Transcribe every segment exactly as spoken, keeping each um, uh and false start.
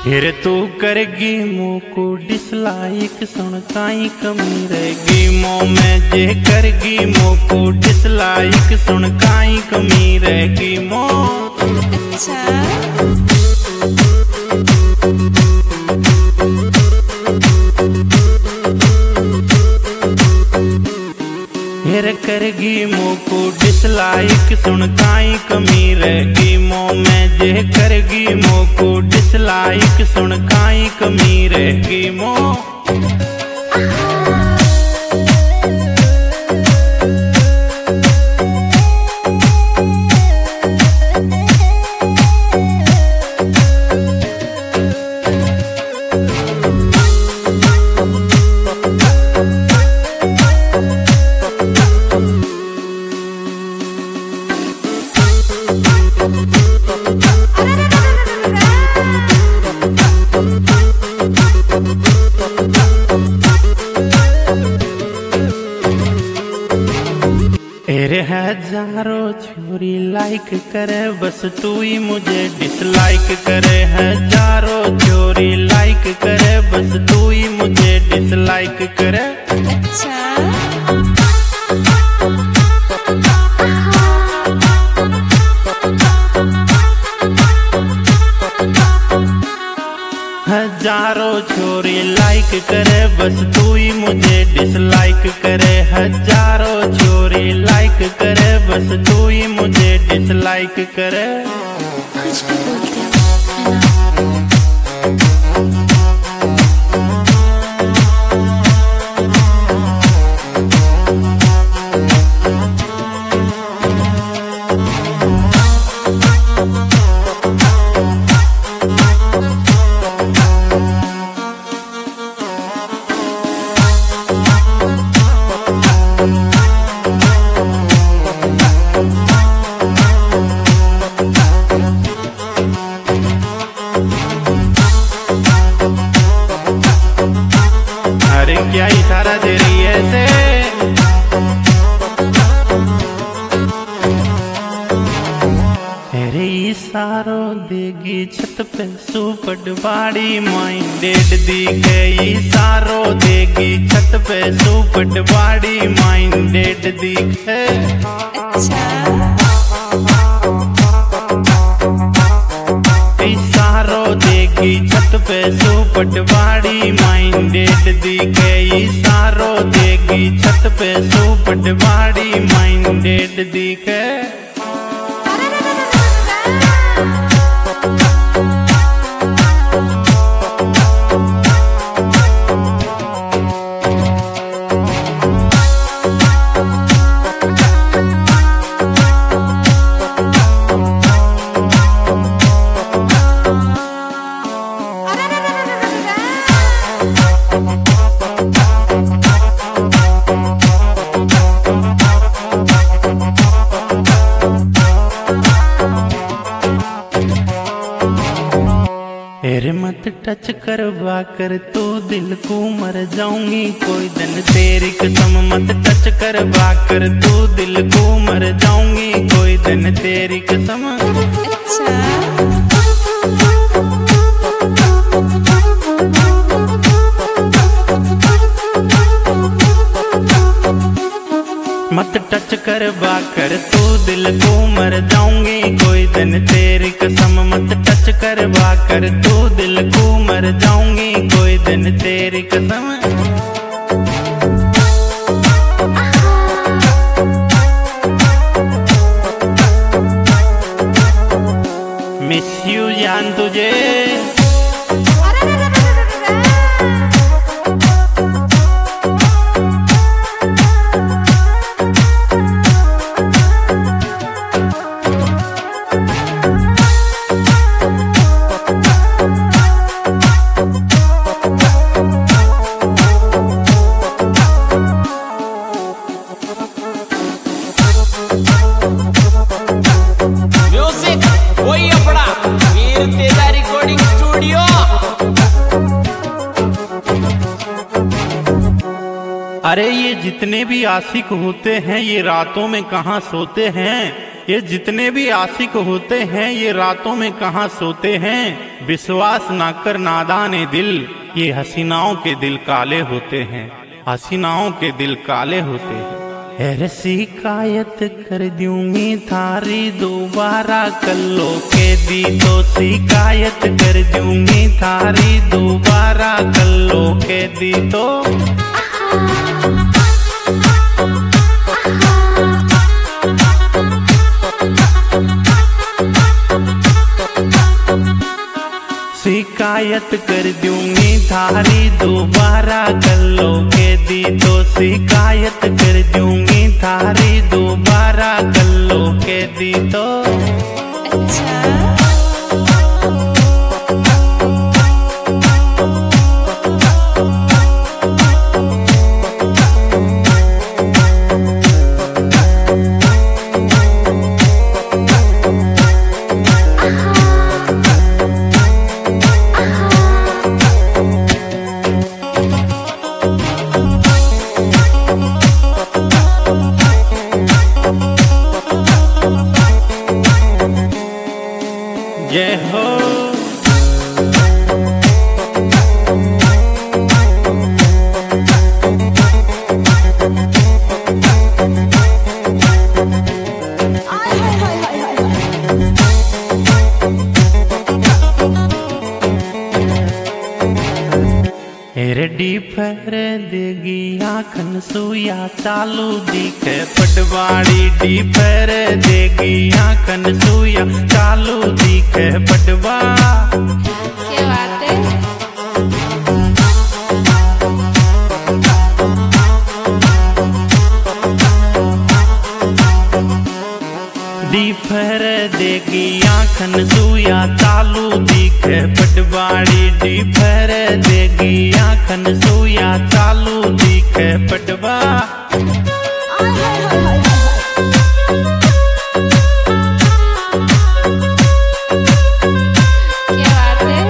फिर तू करगी मोको डिसलाइक सुन काई कमी रहेगी मो में जे करगी मोको डिसलाइक सुन काई कमी रहेगी मो। अच्छा फिर करगी मोको डिसलाइक सुन काई कमी रहेगी मो में जे करगी मोको डिसलाइक सुन काई कमी रहेगी मो। तेरे हजारों छोरी लाइक करे बस तू ही मुझे डिसलाइक करे। हजारों छोरी लाइक करे बस तू ही मुझे डिसलाइक करे। अच्छा हजारों छोरी लाइक करे बस तू ही मुझे डिसलाइक करे। हजारों छोरी लाइक करे बस तू ही मुझे डिसलाइक करे। कुछ भी बोलते हो है ना। अरे क्या इशारा दे रही है ऐसे? अरे इशारों देगी छत पे सुपर बाड़ी माइंडेड दी गई। इशारों देगी छत पे सुपर बाड़ी माइंडेड दी गई। अच्छा इशारों देगी छत पे सुपट बाड़ी माइंडेड दी गई। इशारों देगी छत पे सुपट बाड़ी माइंडेड दी गई। अरे मत टच करवा कर तू दिल को मर जाऊंगी कोई दिन तेरी कसम। मत टच करवा कर तू दिल को मर जाऊंगी कोई दिन तेरी कसम। अच्छा मत टच करवा कर तू दिल को मर जाऊंगी कोई दिन तेरी कसम। मत टच करवा कर तू दिल को मर जाऊंगी कोई दिन तेरी कसम। मिस यू जान तुझे। म्यूजिक वही अपना वीर तेजा रिकॉर्डिंग स्टूडियो। अरे ये जितने भी आशिक होते हैं ये रातों में कहाँ सोते हैं। ये जितने भी आशिक होते हैं ये रातों में कहाँ सोते हैं। विश्वास ना कर नादाने दिल, ये हसीनाओं के दिल काले होते हैं, हसीनाओं के दिल काले होते हैं। अरे शिकायत कर दूंगी थारी दोबारा कल्लो के दी तो, शिकायत कर दूंगी थारी दोबारा कल्लो के दी तो। शिकायत कर दूंगी थारी दोबारा कल्लो के दी तो, शिकायत कर दूंगी थारी दोबारा कल्लो के दी तो। अच्छा जय हो रेडी फर देगी आखन सुया चालू दिखे पटवाड़ी, डी फर देगी आखन सुया चालू दिखे पटवा। क्या बात है। डी फर देगी आखन सुया चालू दिखे पटवाड़ी, डी फर देगी आखन सुया चालू दिखे पटवा। क्या बात है।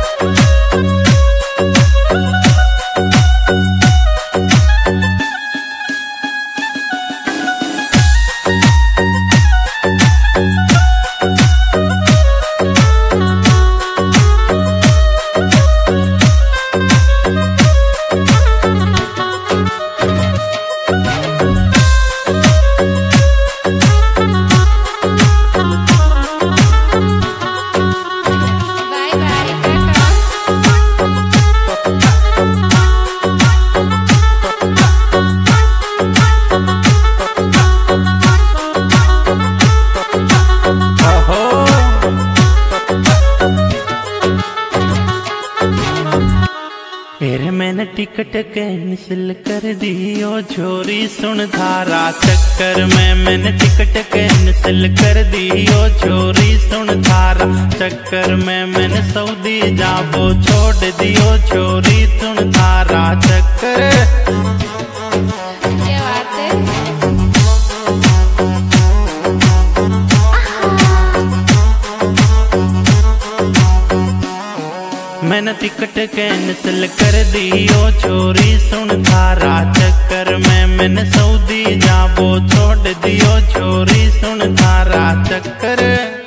फिर मैंने टिकट कैंसिल कर दी ओ छोरी सुन थारा चक्कर में, मैंने टिकट कैंसिल कर दी ओ छोरी सुन थारा चक्कर में। मैंने सऊदी जाबो छोड़ दियो छोरी सुन थारा चक्कर। क्या बात है। मैंने टिकट कैंसिल कर दी ओ छोरी सुन थारा चक्कर में, मैंने सऊदी जाबो छोड़ दियो छोरी सुन थारा चक्कर।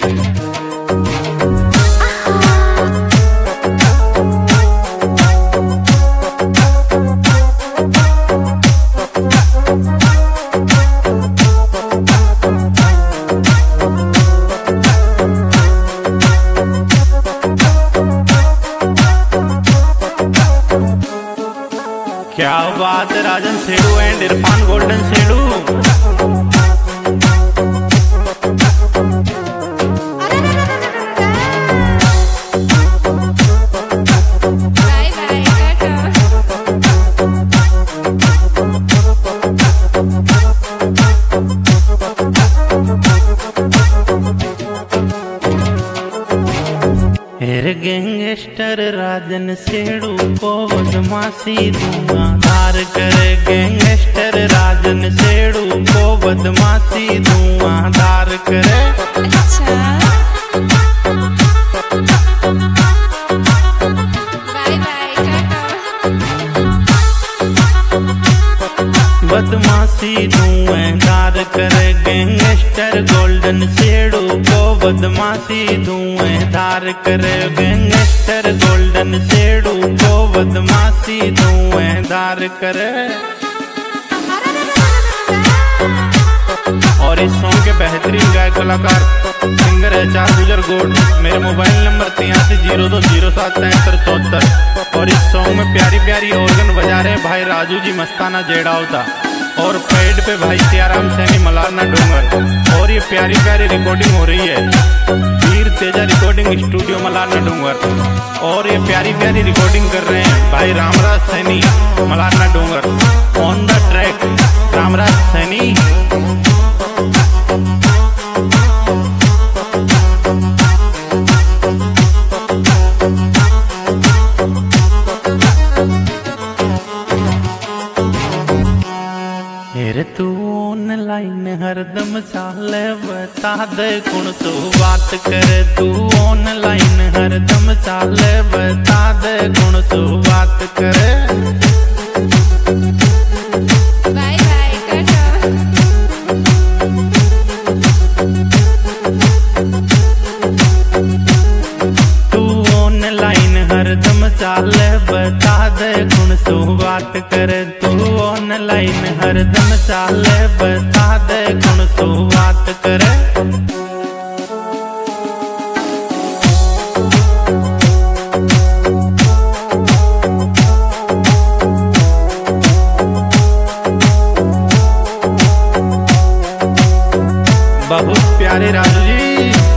क्या बात है राजन सेडू एंड इरफान गोल्डन सेडू। Bye bye tata. हेर गैंगस्टर राजन सेडू को बदमाशी धुआंधार करे, गैंगस्टर राजन सेडू को बदमाशी धुआंधार करे। अच्छा बाय बाय टाटा। बदमाशी धुआंधार करे गैंगस्टर गोल्डन बदमाशी धुएंधार करे गैंगस्टर गोल्डन सेडू को बदमाशी धुएंधार करे। और इस सॉन्ग के बेहतरीन गायक कलाकार सिंगर है चार गुजर गोड। मेरे मोबाइल नंबर तिरासी जीरो दो जीरो सात तहत्तर चौहत्तर। और इस सॉन्ग में प्यारी प्यारी ऑर्गन बजा रहे भाई राजू जी मस्ताना जेड़ावता और पैड पे भाई सियाराम सैनी मलारना डूंगर। और ये प्यारी प्यारी रिकॉर्डिंग हो रही है वीर तेजा रिकॉर्डिंग स्टूडियो मलारना डूंगर। और ये प्यारी प्यारी रिकॉर्डिंग कर रहे हैं भाई Ramraj Saini Malarna Dungar. On the track Ramraj Saini. हेरे तू ऑनलाइन हरदम चाले बता दे कौन तू बात करे। तू ऑनलाइन हरदम चाले बता दे कौन तू बात करे। Bye bye tata. तू ऑनलाइन हरदम चाले बता दे कौन तू बात करे। तू ऑनलाइन हरदम चाले बता दे कौन तू बात करे। बहुत प्यारे राजू जी।